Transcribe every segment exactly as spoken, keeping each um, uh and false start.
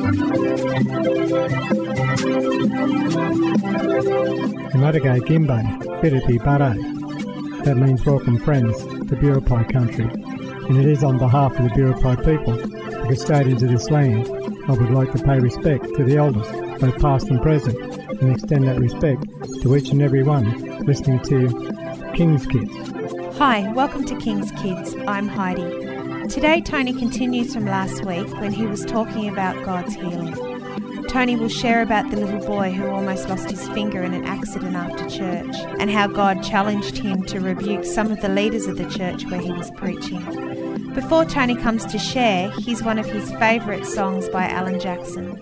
Kamadagai Gimbai, Biripi Bare. That means welcome friends to Biripi country, and it is on behalf of the Biripi people, the custodians of this land. I would like to pay respect to the elders, both past and present, and extend that respect to each and every one listening to King's Kids. Hi, welcome to King's Kids. I'm Heidi. Today Tony continues from last week when he was talking about God's healing. Tony will share about the little boy who almost lost his finger in an accident after church, and how God challenged him to rebuke some of the leaders of the church where he was preaching. Before Tony comes to share, here's one of his favourite songs by Alan Jackson.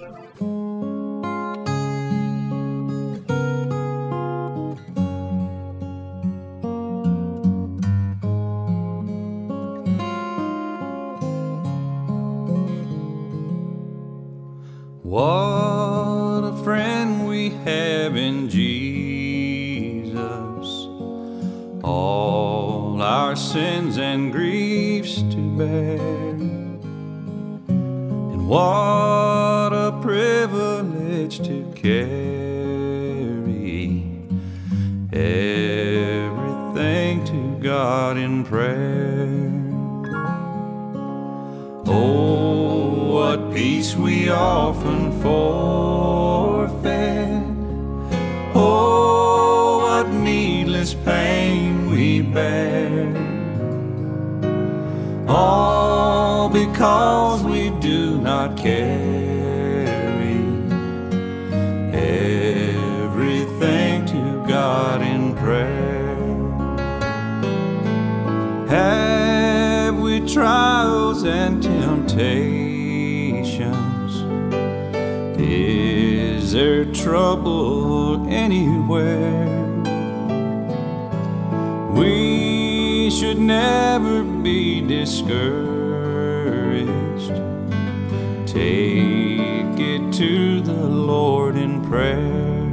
What a friend we have in Jesus, all our sins and griefs to bear, and what a privilege to carry everything to God in prayer. Oh, what peace we often forfeit. Oh, what needless pain we bear. All because we do not carry everything to God in prayer. Have we trials and temptations? Is there trouble anywhere? We should never be discouraged. Take it to the Lord in prayer.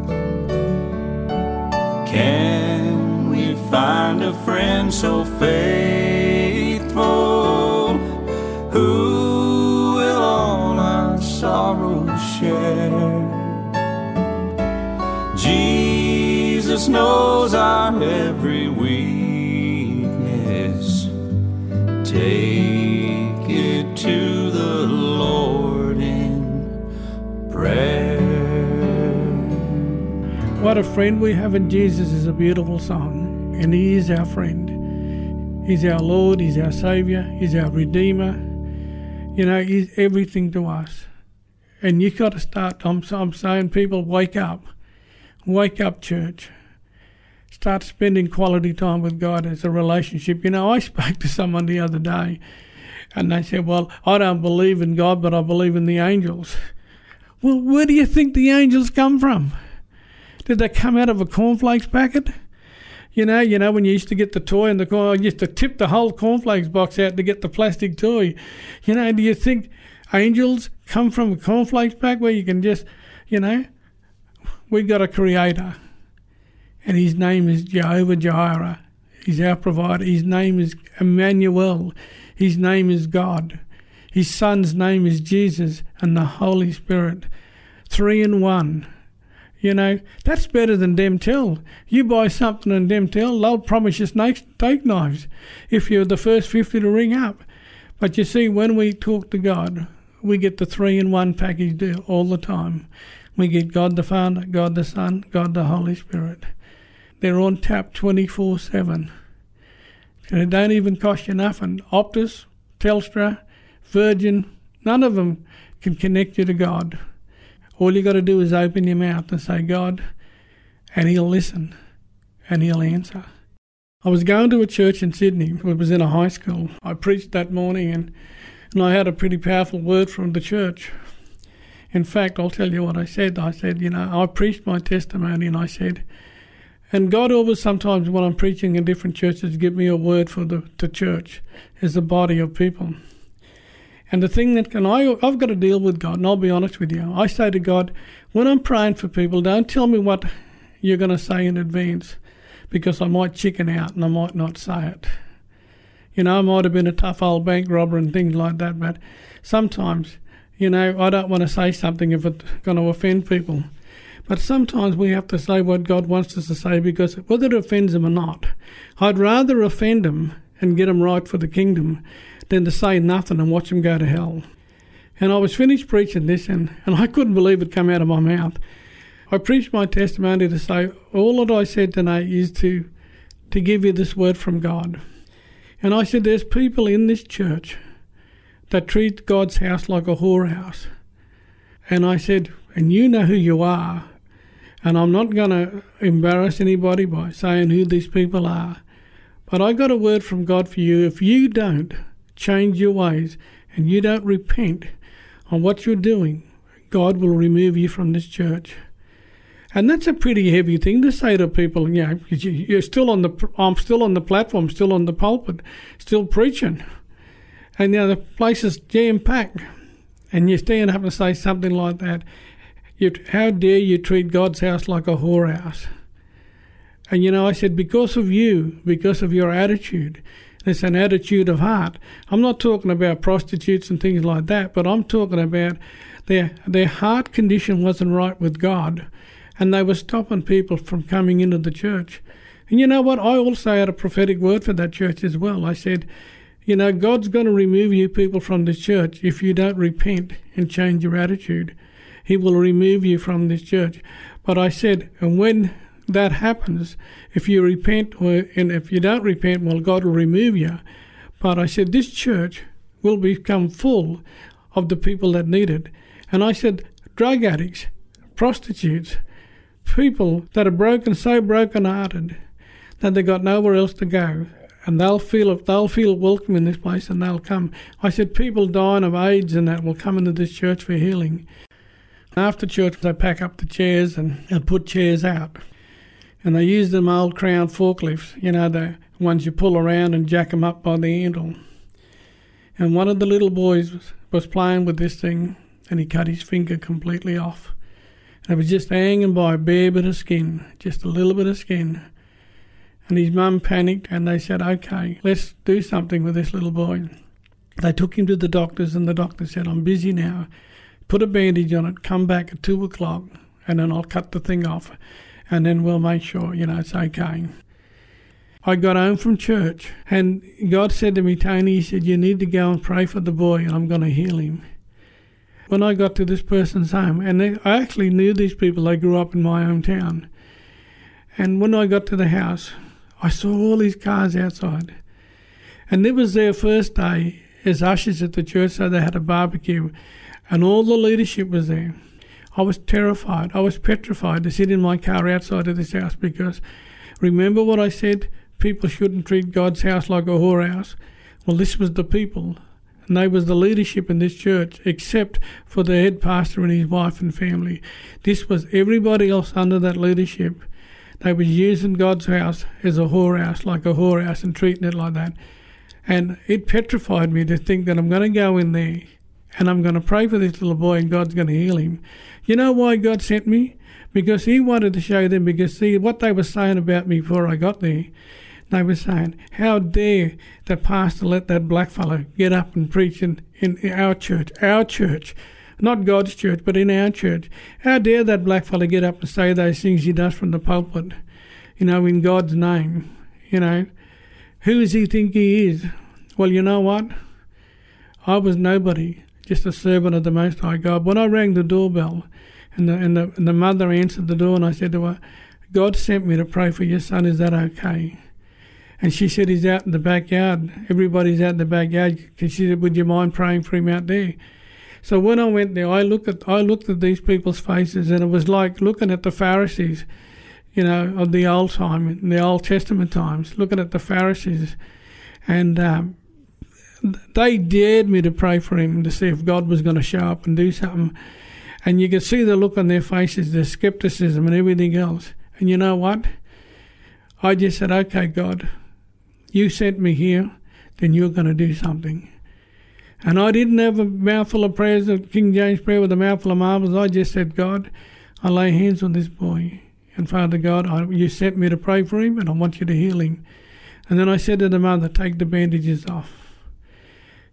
Can we find a friend so faithful, who will all our sorrows share? Jesus knows our every weakness. Take it to the Lord in prayer. What a friend we have in Jesus is a beautiful song, and He is our friend. He's our Lord, He's our Saviour, He's our Redeemer. You know, He's everything to us. And you've got to start, I'm, I'm saying, people, wake up. Wake up, church. Start spending quality time with God as a relationship. You know, I spoke to someone the other day, and they said, well, I don't believe in God, but I believe in the angels. Well, where do you think the angels come from? Did they come out of a cornflakes packet? You know, you know when you used to get the toy and the corn, you used to tip the whole cornflakes box out to get the plastic toy. You know, do you think angels come from a cornflakes pack where you can just, you know? We've got a creator, and his name is Jehovah Jireh. He's our provider. His name is Emmanuel. His name is God. His son's name is Jesus, and the Holy Spirit. Three in one. You know, that's better than Demtel. You buy something in Demtel, they'll promise you steak knives if you're the first fifty to ring up. But you see, when we talk to God, we get the three in one package deal all the time. We get God the Father, God the Son, God the Holy Spirit. They're on tap twenty-four seven. And it don't even cost you nothing. Optus, Telstra, Virgin, none of them can connect you to God. All you got to do is open your mouth and say, God, and He'll listen, and He'll answer. I was going to a church in Sydney. It was in a high school. I preached that morning, and, and I had a pretty powerful word from the church. In fact, I'll tell you what I said. I said, you know, I preached my testimony, and I said, and God always sometimes when I'm preaching in different churches give me a word for the, the church as a body of people. And the thing that can I, I've got to deal with God, and I'll be honest with you. I say to God, when I'm praying for people, don't tell me what you're going to say in advance, because I might chicken out and I might not say it. You know, I might have been a tough old bank robber and things like that, but sometimes You know, I don't want to say something if it's going to offend people. But sometimes we have to say what God wants us to say, because whether it offends them or not, I'd rather offend them and get them right for the kingdom than to say nothing and watch them go to hell. And I was finished preaching this, and, and I couldn't believe it come out of my mouth. I preached my testimony to say all that I said tonight is to, to give you this word from God. And I said, there's people in this church that treat God's house like a whorehouse. And I said, and you know who you are. And I'm not going to embarrass anybody by saying who these people are. But I got a word from God for you. If you don't change your ways and you don't repent on what you're doing, God will remove you from this church. And that's a pretty heavy thing to say to people. You know, you're still on the, I'm still on the platform, still on the pulpit, still preaching. And you know, the place is jam-packed. And you stand up and say something like that. You, how dare you treat God's house like a whorehouse? And you know, I said, because of you, because of your attitude, it's an attitude of heart. I'm not talking about prostitutes and things like that, but I'm talking about their their heart condition wasn't right with God, and they were stopping people from coming into the church. And you know what? I also had a prophetic word for that church as well. I said, you know, God's going to remove you people from this church if you don't repent and change your attitude. He will remove you from this church. But I said, and when that happens, if you repent, or, and if you don't repent, well, God will remove you. But I said, this church will become full of the people that need it. And I said, drug addicts, prostitutes, people that are broken, so broken-hearted that they got nowhere else to go. And they'll feel they'll feel welcome in this place, and they'll come. I said, people dying of AIDS and that will come into this church for healing. After church, they pack up the chairs and, and put chairs out. And they use them old Crown forklifts, you know, the ones you pull around and jack them up by the handle. And one of the little boys was, was playing with this thing, and he cut his finger completely off. And it was just hanging by a bare bit of skin, just a little bit of skin. And his mum panicked, and they said, okay, let's do something with this little boy. They took him to the doctors, and the doctor said, I'm busy now. Put a bandage on it, come back at two o'clock, and then I'll cut the thing off, and then we'll make sure, you know, it's okay. I got home from church, and God said to me, Tony, he said, you need to go and pray for the boy, and I'm going to heal him. When I got to this person's home, and they, I actually knew these people, they grew up in my hometown. And when I got to the house, I saw all these cars outside. And it was their first day as ushers at the church, so they had a barbecue. And all the leadership was there. I was terrified. I was petrified to sit in my car outside of this house, because remember what I said? People shouldn't treat God's house like a whorehouse. Well, this was the people. And they was the leadership in this church, except for the head pastor and his wife and family. This was everybody else under that leadership. They were using God's house as a whorehouse, like a whorehouse, and treating it like that. And it petrified me to think that I'm going to go in there and I'm going to pray for this little boy and God's going to heal him. You know why God sent me? Because he wanted to show them, because see what they were saying about me before I got there. They were saying, how dare the pastor let that black fellow get up and preach in, in our church, our church. Not God's church, but in our church. How dare that black fella get up and say those things he does from the pulpit, you know, in God's name, you know. Who does he think he is? Well, you know what? I was nobody, just a servant of the Most High God. When I rang the doorbell, and the, and the, and the mother answered the door, and I said to her, God sent me to pray for your son, is that okay? And she said, he's out in the backyard. Everybody's out in the backyard. She said, would you mind praying for him out there? So when I went there, I looked at I looked at these people's faces, and it was like looking at the Pharisees, you know, of the old time, in the Old Testament times, looking at the Pharisees. And um, they dared me to pray for him to see if God was going to show up and do something. And you could see the look on their faces, their skepticism and everything else. And you know what? I just said, okay, God, you sent me here, then you're going to do something. And I didn't have a mouthful of prayers, of King James prayer with a mouthful of marbles. I just said, God, I lay hands on this boy. And Father God, I, you sent me to pray for him, and I want you to heal him. And then I said to the mother, take the bandages off.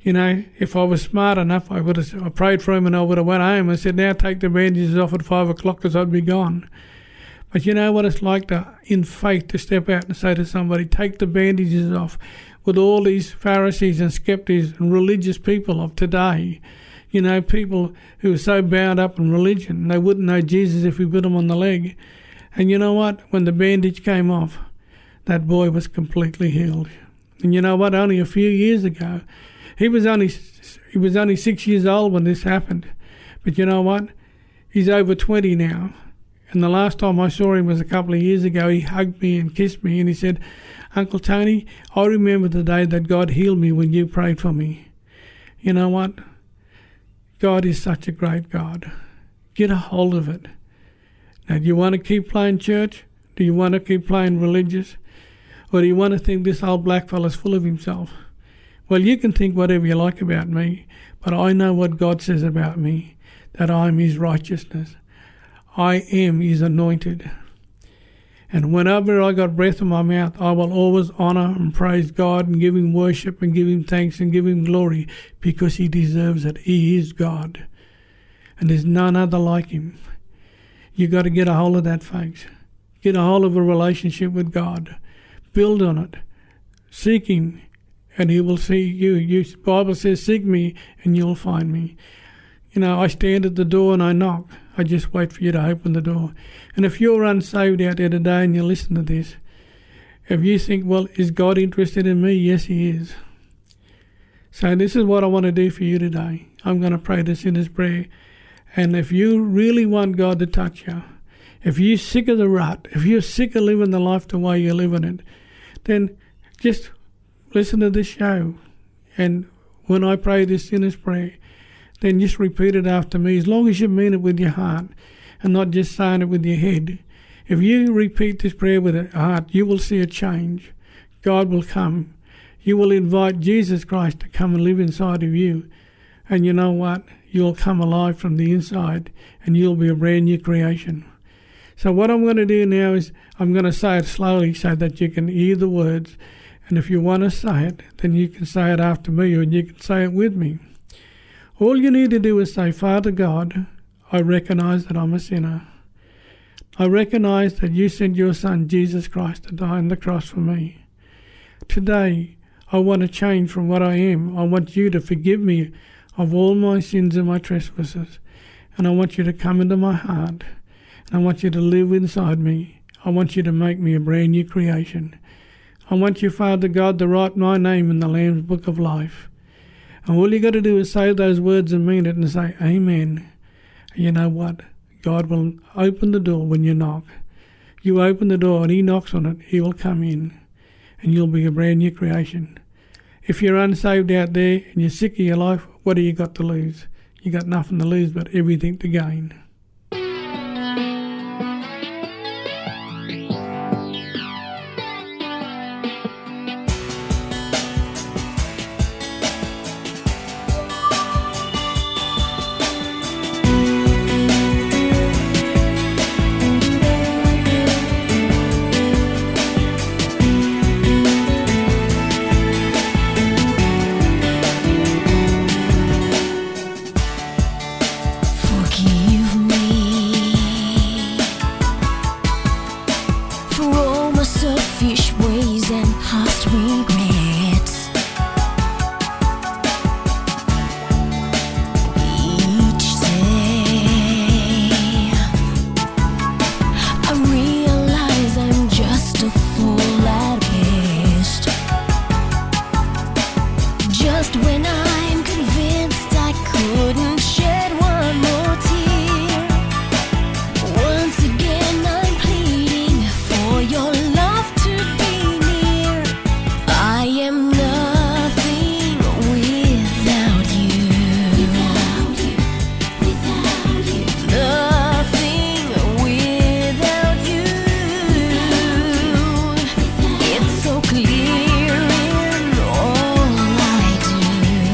You know, if I was smart enough, I would have I prayed for him and I would have went home and said, now take the bandages off at five o'clock because I'd be gone. But you know what it's like to, in faith, to step out and say to somebody, take the bandages off, with all these Pharisees and skeptics and religious people of today. You know, people who are so bound up in religion, they wouldn't know Jesus if we put them on the leg. And you know what? When the bandage came off, that boy was completely healed. And you know what? Only a few years ago, he was only he was only six years old when this happened. But you know what? He's over twenty now. And the last time I saw him was a couple of years ago. He hugged me and kissed me and he said, Uncle Tony, I remember the day that God healed me when you prayed for me. You know what? God is such a great God. Get a hold of it. Now, do you want to keep playing church? Do you want to keep playing religious? Or do you want to think this old black fella's full of himself? Well, you can think whatever you like about me, but I know what God says about me, that I am his righteousness. I am his anointed. And whenever I got breath in my mouth, I will always honour and praise God and give him worship and give him thanks and give him glory because he deserves it. He is God. And there's none other like him. You got to get a hold of that, folks. Get a hold of a relationship with God. Build on it. Seek him and he will see you. You. The Bible says, seek me and you'll find me. You know, I stand at the door and I knock. I just wait for you to open the door. And if you're unsaved out there today and you listen to this, if you think, well, is God interested in me? Yes, he is. So this is what I want to do for you today. I'm going to pray the sinner's prayer. And if you really want God to touch you, if you're sick of the rut, if you're sick of living the life the way you're living it, then just listen to this show. And when I pray this sinner's prayer, then just repeat it after me, as long as you mean it with your heart and not just saying it with your head. If you repeat this prayer with your heart, you will see a change. God will come. You will invite Jesus Christ to come and live inside of you. And you know what? You'll come alive from the inside and you'll be a brand new creation. So what I'm going to do now is I'm going to say it slowly so that you can hear the words. And if you want to say it, then you can say it after me or you can say it with me. All you need to do is say, Father God, I recognize that I'm a sinner. I recognize that you sent your Son, Jesus Christ, to die on the cross for me. Today, I want to change from what I am. I want you to forgive me of all my sins and my trespasses. And I want you to come into my heart. And I want you to live inside me. I want you to make me a brand new creation. I want you, Father God, to write my name in the Lamb's Book of Life. And all you got to do is say those words and mean it and say, Amen. And you know what? God will open the door when you knock. You open the door and he knocks on it, he will come in and you'll be a brand new creation. If you're unsaved out there and you're sick of your life, what do you got to lose? You got nothing to lose but everything to gain. Clear in all I do.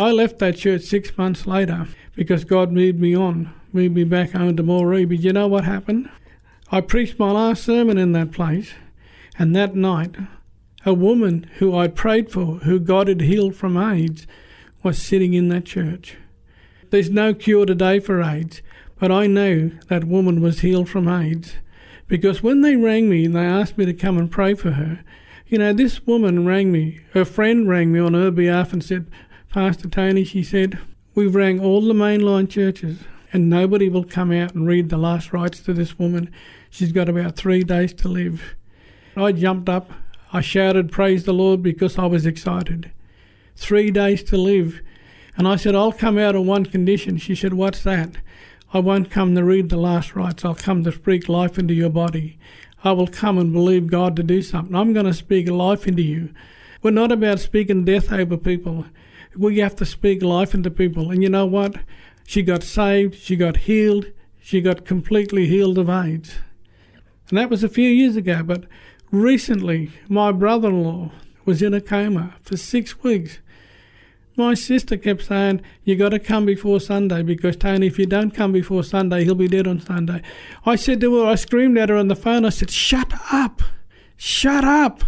I left that church six months later because God moved me on, moved me back home to Moree. But you know what happened? I preached my last sermon in that place, and that night, a woman who I prayed for, who God had healed from AIDS, was sitting in that church. There's no cure today for AIDS, but I know that woman was healed from AIDS, because when they rang me and they asked me to come and pray for her, you know, this woman rang me, her friend rang me on her behalf and said, Pastor Tony, she said, we've rang all the mainline churches and nobody will come out and read the last rites to this woman. She's got about three days to live. I jumped up, I shouted, praise the Lord, because I was excited. Three days to live. And I said, I'll come out on one condition. She said, what's that? I won't come to read the last rites. I'll come to speak life into your body. I will come and believe God to do something. I'm going to speak life into you. We're not about speaking death over people. We have to speak life into people. And you know what? She got saved. She got healed. She got completely healed of AIDS. And that was a few years ago. But recently, my brother-in-law was in a coma for six weeks. My sister kept saying, you got to come before Sunday, because, Tony, if you don't come before Sunday, he'll be dead on Sunday. I said to her, I screamed at her on the phone, I said, shut up, shut up.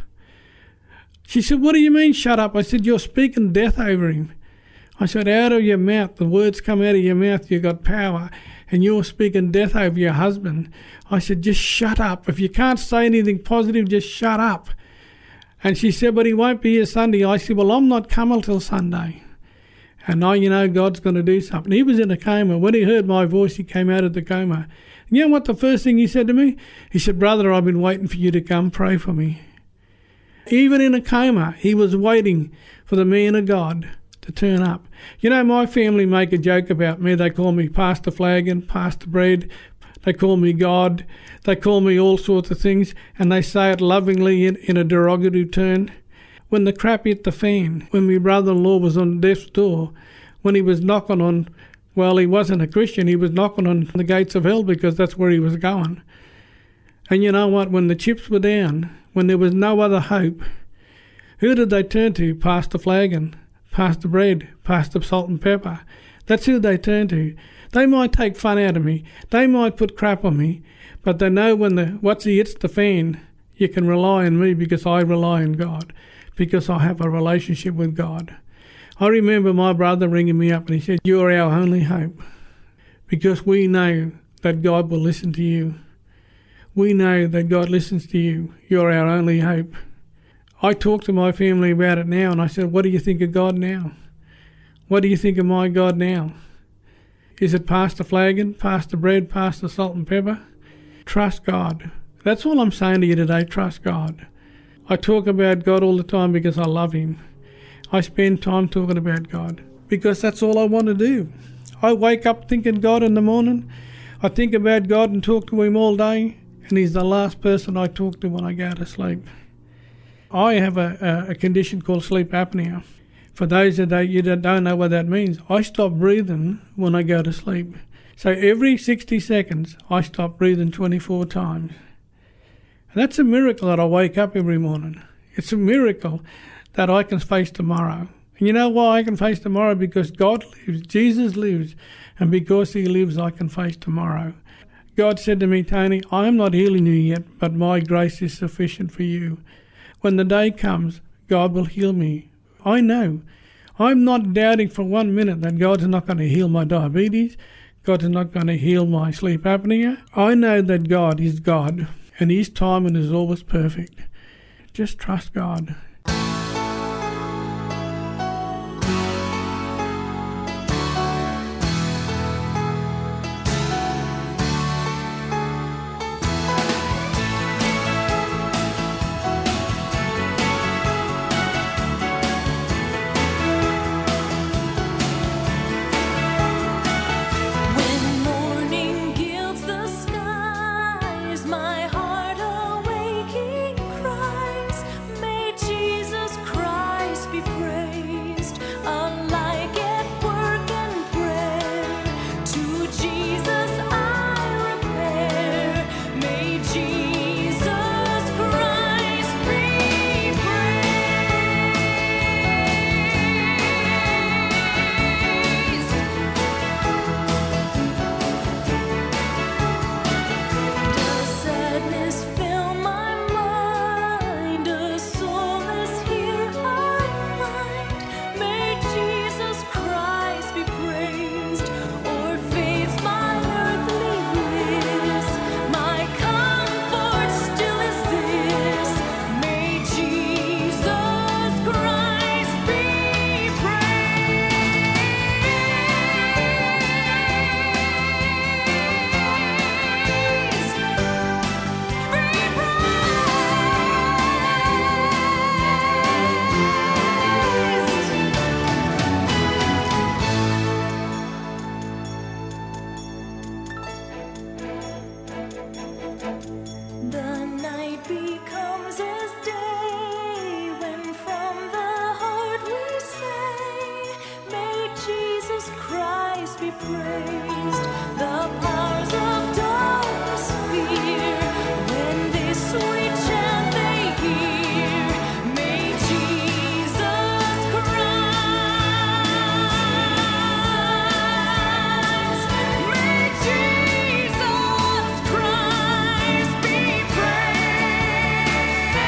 She said, what do you mean, shut up? I said, you're speaking death over him. I said, out of your mouth, the words come out of your mouth, you've got power, and you're speaking death over your husband. I said, just shut up. If you can't say anything positive, just shut up. And she said, but he won't be here Sunday. I said, well, I'm not coming till Sunday. And now you know God's going to do something. He was in a coma. When he heard my voice, he came out of the coma. And you know what the first thing he said to me? He said, brother, I've been waiting for you to come pray for me. Even in a coma, he was waiting for the man of God to turn up. You know, my family make a joke about me. They call me Pastor Flagon, Pastor Bread. They call me God. They call me all sorts of things, and they say it lovingly in, in a derogatory turn. When the crap hit the fan, when my brother-in-law was on death's door, when he was knocking on, well, he wasn't a Christian, he was knocking on the gates of hell because that's where he was going. And you know what? When the chips were down, when there was no other hope, who did they turn to? Pastor Flagon, Pastor Bread, Pastor Salt and Pepper. That's who they turn to. They might take fun out of me. They might put crap on me. But they know when the once he hits the fan, you can rely on me because I rely on God, because I have a relationship with God. I remember my brother ringing me up and he said, you're our only hope, because we know that God will listen to you. We know that God listens to you. You're our only hope. I talked to my family about it now and I said, what do you think of God now? What do you think of my God now? Is it Pastor Flagon, Pastor Bread, Pastor Salt and Pepper? Trust God. That's all I'm saying to you today, trust God. I talk about God all the time because I love him. I spend time talking about God because that's all I want to do. I wake up thinking God in the morning. I think about God and talk to him all day, and he's the last person I talk to when I go to sleep. I have a, a, a condition called sleep apnea. For those of you that don't know what that means, I stop breathing when I go to sleep. So every sixty seconds, I stop breathing twenty-four times. And that's a miracle that I wake up every morning. It's a miracle that I can face tomorrow. And you know why I can face tomorrow? Because God lives, Jesus lives, and because he lives, I can face tomorrow. God said to me, Tony, I am not healing you yet, but my grace is sufficient for you. When the day comes, God will heal me. I know. I'm not doubting for one minute that God's not going to heal my diabetes. God's not going to heal my sleep apnea. I know that God is God, and his timing is always perfect. Just trust God. My heart awaking cries, may Jesus be praised. The powers of darkness fear when this sweet chant they hear. May Jesus Christ, may Jesus Christ be praised.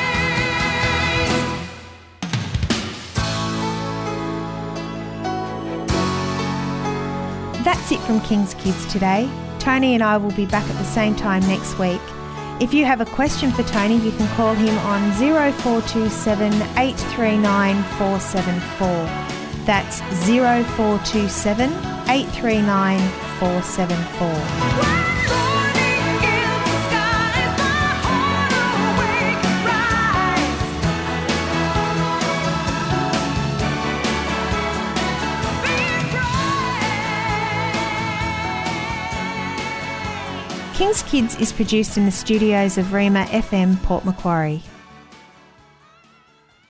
That's it from King's Kids today. Tony and I will be back at the same time next week. If you have a question for Tony, you can call him on zero four two seven, eight three nine, four seven four. That's zero four two seven, eight three nine, four seven four. King's Kids is produced in the studios of Rima F M, Port Macquarie.